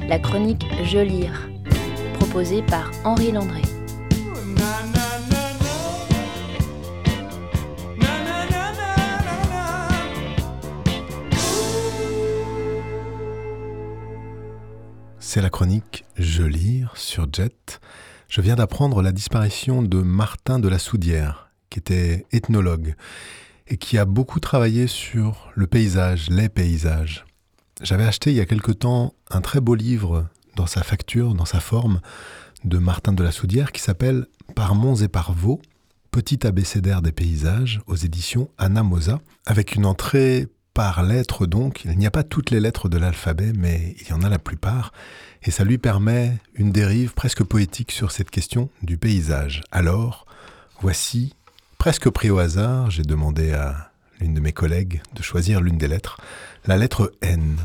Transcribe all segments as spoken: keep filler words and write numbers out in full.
la chronique Je lire, proposée par Henri Landré. C'est la chronique Je lire sur Jet. Je viens d'apprendre la disparition de Martin de la Soudière, qui était ethnologue et qui a beaucoup travaillé sur le paysage, les paysages. J'avais acheté il y a quelque temps un très beau livre dans sa facture, dans sa forme, de Martin de la Soudière qui s'appelle « Par monts et par vaux, petit abécédaire des paysages » aux éditions Anna Mosa, avec une entrée par lettres donc. Il n'y a pas toutes les lettres de l'alphabet, mais il y en a la plupart, et ça lui permet une dérive presque poétique sur cette question du paysage. Alors, voici, presque pris au hasard, j'ai demandé à l'une de mes collègues de choisir l'une des lettres, la lettre N.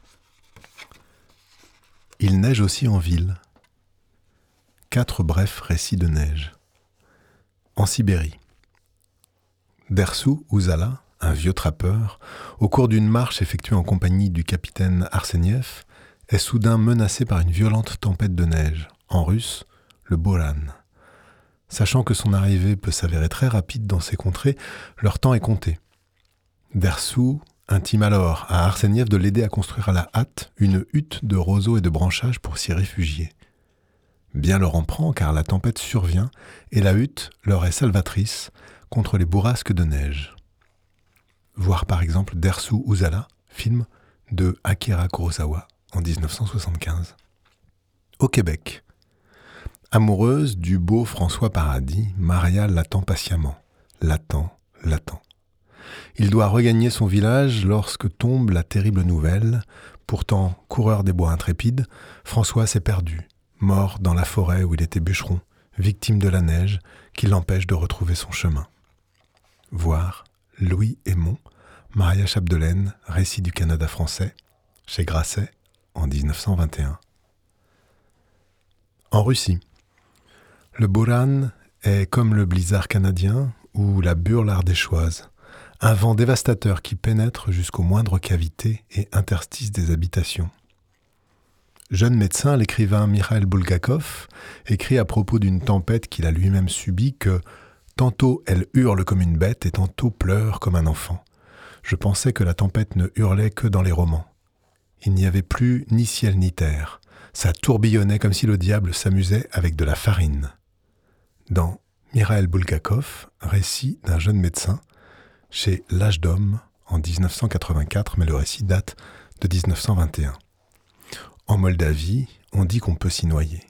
Il neige aussi en ville. Quatre brefs récits de neige. En Sibérie. Dersou Ouzala, un vieux trappeur, au cours d'une marche effectuée en compagnie du capitaine Arseniev, est soudain menacé par une violente tempête de neige, en russe, le Boran. Sachant que son arrivée peut s'avérer très rapide dans ces contrées, leur temps est compté. Dersou intime alors à Arseniev de l'aider à construire à la hâte une hutte de roseaux et de branchages pour s'y réfugier. Bien leur en prend car la tempête survient et la hutte leur est salvatrice contre les bourrasques de neige. Voir par exemple Dersou Ouzala, film de Akira Kurosawa en dix-neuf cent soixante-quinze. Au Québec, amoureuse du beau François Paradis, Maria l'attend patiemment, l'attend, l'attend. Il doit regagner son village lorsque tombe la terrible nouvelle. Pourtant, coureur des bois intrépides, François s'est perdu, mort dans la forêt où il était bûcheron, victime de la neige qui l'empêche de retrouver son chemin. Voir Louis Aymon, Maria Chapdelaine, récit du Canada français, chez Grasset, en dix-neuf cent vingt et un. En Russie, le Boran est comme le blizzard canadien ou la burle ardéchoise, un vent dévastateur qui pénètre jusqu'aux moindres cavités et interstices des habitations. Jeune médecin, l'écrivain Mikhail Bulgakov écrit à propos d'une tempête qu'il a lui-même subie que « Tantôt elle hurle comme une bête et tantôt pleure comme un enfant. Je pensais que la tempête ne hurlait que dans les romans. Il n'y avait plus ni ciel ni terre. Ça tourbillonnait comme si le diable s'amusait avec de la farine. » Dans Mikhail Bulgakov, récit d'un jeune médecin, chez L'Âge d'Homme, en dix-neuf cent quatre-vingt-quatre, mais le récit date de dix-neuf cent vingt et un. En Moldavie, on dit qu'on peut s'y noyer.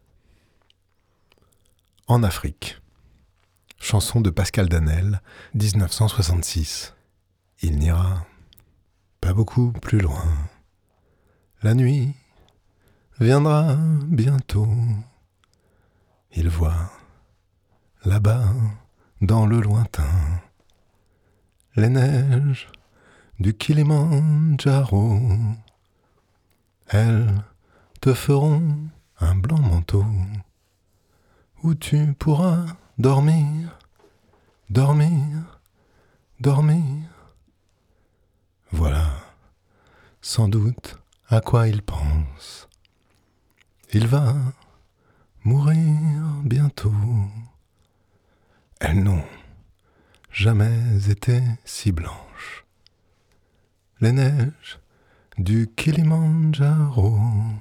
En Afrique. Chanson de Pascal Danel, dix-neuf cent soixante-six. Il n'ira pas beaucoup plus loin. La nuit viendra bientôt. Il voit là-bas, dans le lointain, les neiges du Kilimandjaro. Elles te feront un blanc manteau où tu pourras dormir, dormir, dormir. Voilà sans doute à quoi il pense. Il va mourir bientôt. Elles n'ont jamais été si blanches. Les neiges du Kilimandjaro.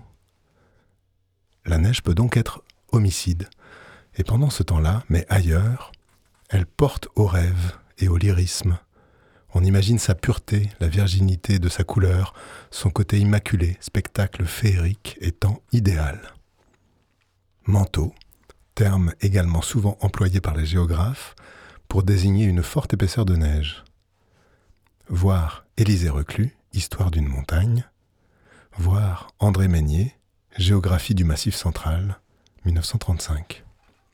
La neige peut donc être homicide. Et pendant ce temps-là, mais ailleurs, elle porte au rêve et au lyrisme. On imagine sa pureté, la virginité de sa couleur, son côté immaculé, spectacle féerique étant idéal. Manteau, terme également souvent employé par les géographes pour désigner une forte épaisseur de neige. Voir Élisée Reclus, Histoire d'une montagne. Voir André Meignier, Géographie du Massif central, dix-neuf cent trente-cinq.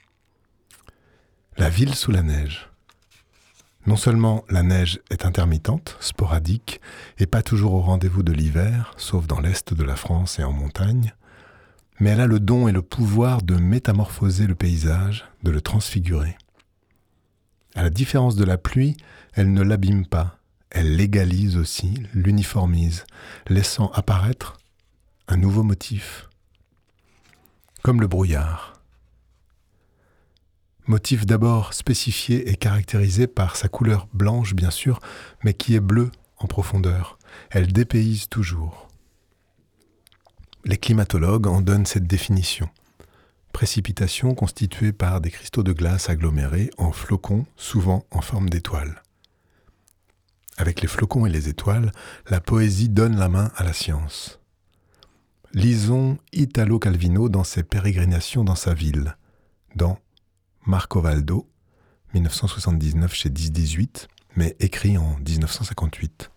La ville sous la neige. Non seulement la neige est intermittente, sporadique, et pas toujours au rendez-vous de l'hiver, sauf dans l'est de la France et en montagne, mais elle a le don et le pouvoir de métamorphoser le paysage, de le transfigurer. À la différence de la pluie, elle ne l'abîme pas, elle l'égalise aussi, l'uniformise, laissant apparaître un nouveau motif, comme le brouillard. Motif d'abord spécifié et caractérisé par sa couleur blanche, bien sûr, mais qui est bleue en profondeur. Elle dépayse toujours. Les climatologues en donnent cette définition. Précipitation constituée par des cristaux de glace agglomérés en flocons, souvent en forme d'étoiles. Avec les flocons et les étoiles, la poésie donne la main à la science. Lisons Italo Calvino dans ses pérégrinations dans sa ville, dans Marco Valdo, dix-neuf cent soixante-dix-neuf chez dix dix-huit, mais écrit en dix-neuf cent cinquante-huit.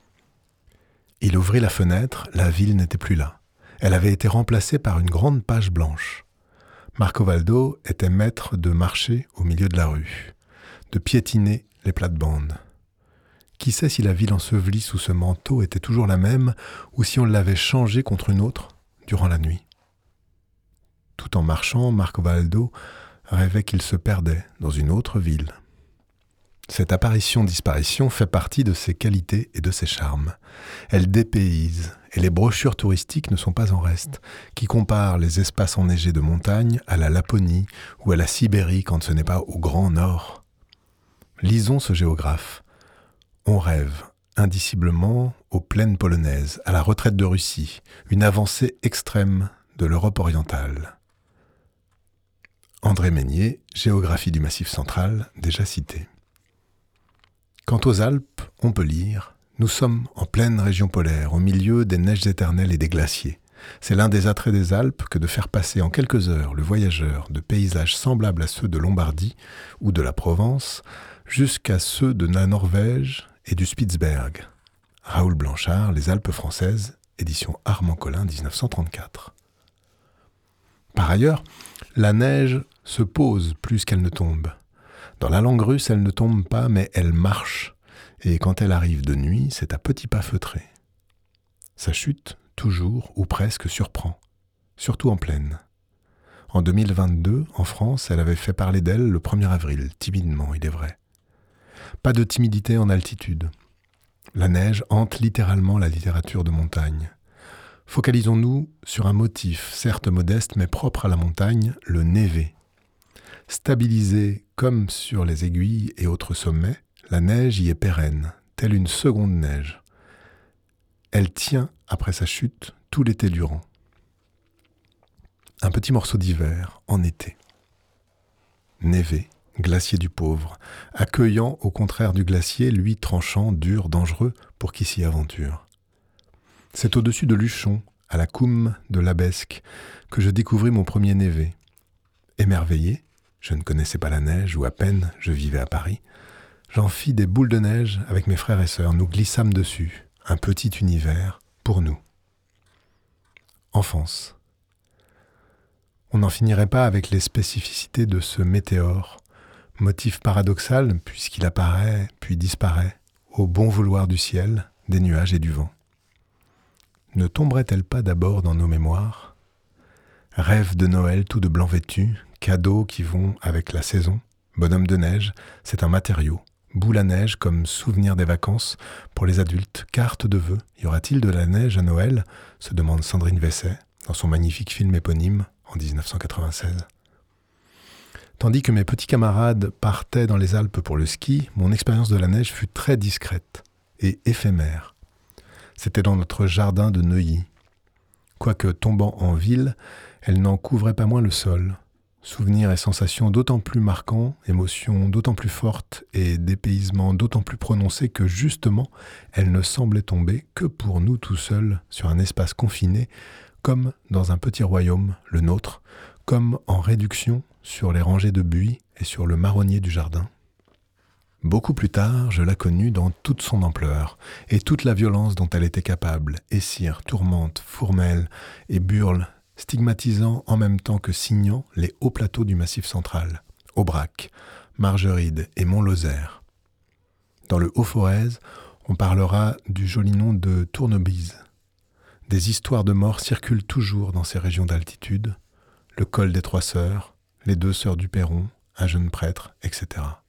Il ouvrit la fenêtre, la ville n'était plus là. Elle avait été remplacée par une grande page blanche. Marco Valdo était maître de marcher au milieu de la rue, de piétiner les plates-bandes. Qui sait si la ville ensevelie sous ce manteau était toujours la même ou si on l'avait changée contre une autre durant la nuit. Tout en marchant, Marco Valdo rêvait qu'il se perdait dans une autre ville. Cette apparition-disparition fait partie de ses qualités et de ses charmes. Elle dépayse, et les brochures touristiques ne sont pas en reste, qui comparent les espaces enneigés de montagne à la Laponie ou à la Sibérie quand ce n'est pas au Grand Nord. Lisons ce géographe. On rêve, indiciblement, aux plaines polonaises, à la retraite de Russie, une avancée extrême de l'Europe orientale. André Meignier, Géographie du Massif central, déjà cité. Quant aux Alpes, on peut lire « Nous sommes en pleine région polaire, au milieu des neiges éternelles et des glaciers. C'est l'un des attraits des Alpes que de faire passer en quelques heures le voyageur de paysages semblables à ceux de Lombardie ou de la Provence jusqu'à ceux de la Norvège et du Spitzberg. » Raoul Blanchard, Les Alpes françaises, édition Armand Collin, dix-neuf cent trente-quatre. Par ailleurs, la neige se pose plus qu'elle ne tombe. Dans la langue russe, elle ne tombe pas, mais elle marche. Et quand elle arrive de nuit, c'est à petits pas feutrés. Sa chute, toujours ou presque, surprend, surtout en plaine. En deux mille vingt-deux, en France, elle avait fait parler d'elle le premier avril, timidement, il est vrai. Pas de timidité en altitude. La neige hante littéralement la littérature de montagne. Focalisons-nous sur un motif, certes modeste, mais propre à la montagne, le névé. Stabilisée comme sur les aiguilles et autres sommets, la neige y est pérenne, telle une seconde neige. Elle tient, après sa chute, tout l'été durant. Un petit morceau d'hiver, en été. Névé, glacier du pauvre, accueillant au contraire du glacier, lui tranchant, dur, dangereux, pour qui s'y aventure. C'est au-dessus de Luchon, à la Coume de l'Abesque, que je découvris mon premier névé. Émerveillé, je ne connaissais pas la neige, ou à peine je vivais à Paris, j'en fis des boules de neige avec mes frères et sœurs, nous glissâmes dessus, un petit univers pour nous. Enfance. On n'en finirait pas avec les spécificités de ce météore, motif paradoxal puisqu'il apparaît puis disparaît, au bon vouloir du ciel, des nuages et du vent. Ne tomberait-elle pas d'abord dans nos mémoires ? Rêve de Noël tout de blanc vêtu, cadeaux qui vont avec la saison, bonhomme de neige, c'est un matériau. Boule à neige comme souvenir des vacances pour les adultes, carte de vœux. Y aura-t-il de la neige à Noël ? Se demande Sandrine Vesset dans son magnifique film éponyme en dix-neuf cent quatre-vingt-seize. Tandis que mes petits camarades partaient dans les Alpes pour le ski, mon expérience de la neige fut très discrète et éphémère. C'était dans notre jardin de Neuilly. Quoique tombant en ville, elle n'en couvrait pas moins le sol. Souvenirs et sensations d'autant plus marquants, émotions d'autant plus fortes et dépaysements d'autant plus prononcés que justement, elle ne semblait tomber que pour nous tout seuls sur un espace confiné, comme dans un petit royaume, le nôtre, comme en réduction sur les rangées de buis et sur le marronnier du jardin. Beaucoup plus tard, je la connus dans toute son ampleur et toute la violence dont elle était capable, Essire, Tourmente, Fourmelle et Burle, stigmatisant en même temps que signant les hauts plateaux du Massif central, Aubrac, Margeride et Mont-Lozère. Dans le Haut-Forez, on parlera du joli nom de Tournebise. Des histoires de mort circulent toujours dans ces régions d'altitude, le col des Trois Sœurs, les deux sœurs du Perron, un jeune prêtre, et cetera.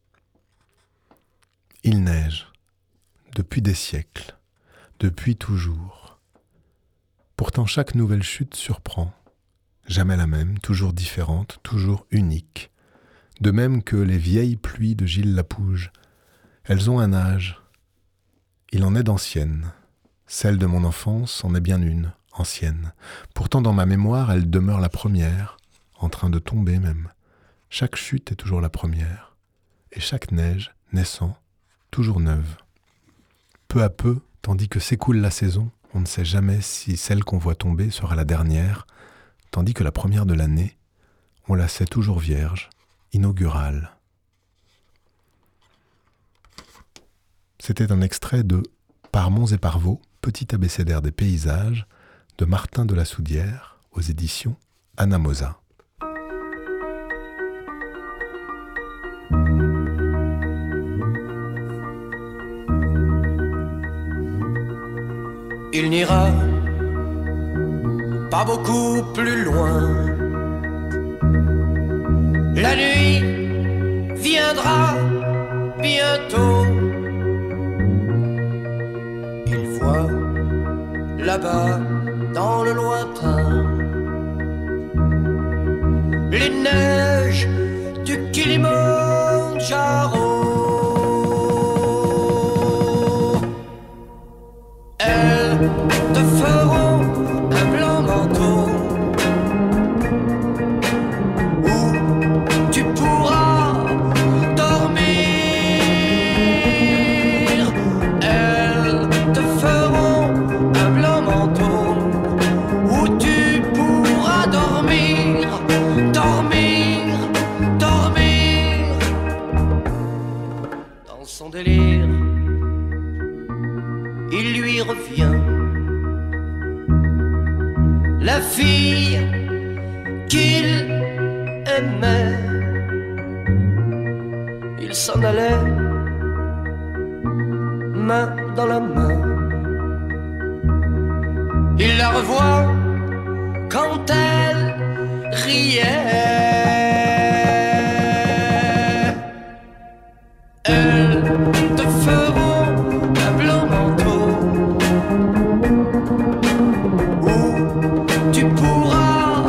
Il neige, depuis des siècles, depuis toujours. Pourtant chaque nouvelle chute surprend. Jamais la même, toujours différente, toujours unique. De même que les vieilles pluies de Gilles Lapouge. Elles ont un âge. Il en est d'anciennes. Celle de mon enfance en est bien une, ancienne. Pourtant dans ma mémoire, elle demeure la première, en train de tomber même. Chaque chute est toujours la première. Et chaque neige, naissant, toujours neuve. Peu à peu, tandis que s'écoule la saison, on ne sait jamais si celle qu'on voit tomber sera la dernière, tandis que la première de l'année, on la sait toujours vierge, inaugurale. C'était un extrait de Par monts et par vaux, petit abécédaire des paysages, de Martin de la Soudière, aux éditions Anamosa. Il n'ira pas beaucoup plus loin. La nuit viendra bientôt. Il voit là-bas dans le lointain les neiges du Kilimandjaro. Elles te feront un blanc manteau où tu pourras dormir. Elles te feront un blanc manteau où tu pourras dormir, dormir, dormir. Dans son délire, il lui revient la fille qu'il aimait. Il s'en allait, main dans la main. Il la revoit quand elle riait. Elles te feront un blanc manteau où tu pourras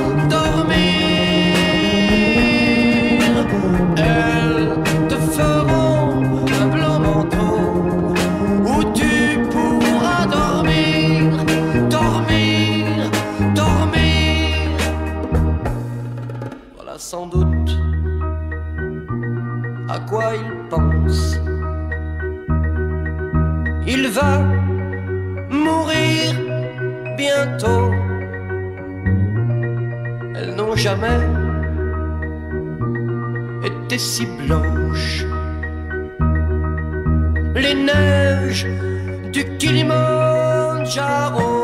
dormir. Elles te feront un blanc manteau où tu pourras dormir, dormir, dormir. Voilà sans doute à quoi il pense. Il va mourir bientôt. Elles n'ont jamais été si blanches. Les neiges du Kilimandjaro.